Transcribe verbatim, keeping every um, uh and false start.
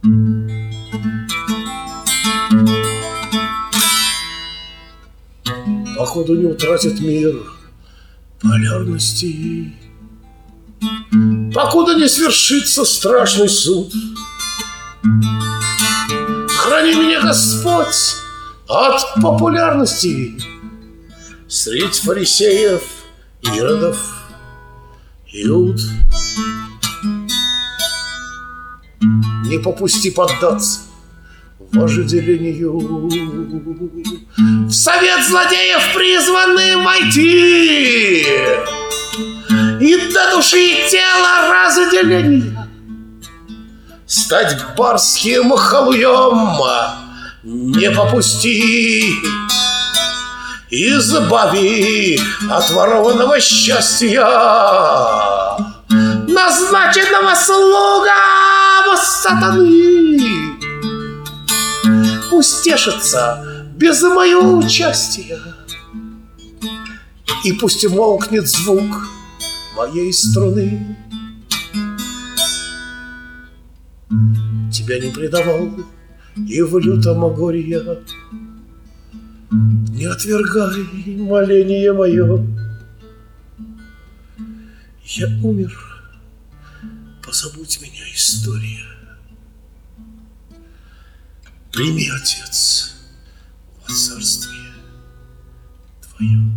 Походу не утратит мир полярности, покуда не свершится страшный суд. Храни меня, Господь, от популярности средь фарисеев, иродов, Иуд. Не попусти поддаться вожделению, в совет злодеев призванным войти и до души и тела разделения стать барским халуем. Не попусти, избави от ворованного счастья, назначенного слугам сатаны. Пусть тешится без моего участия, и пусть умолкнет звук моей струны. Тебя не предавал и в лютом горе я, не отвергай моление мое. Я умер, позабудь меня, история. Прими, Отец, во царствие Твое.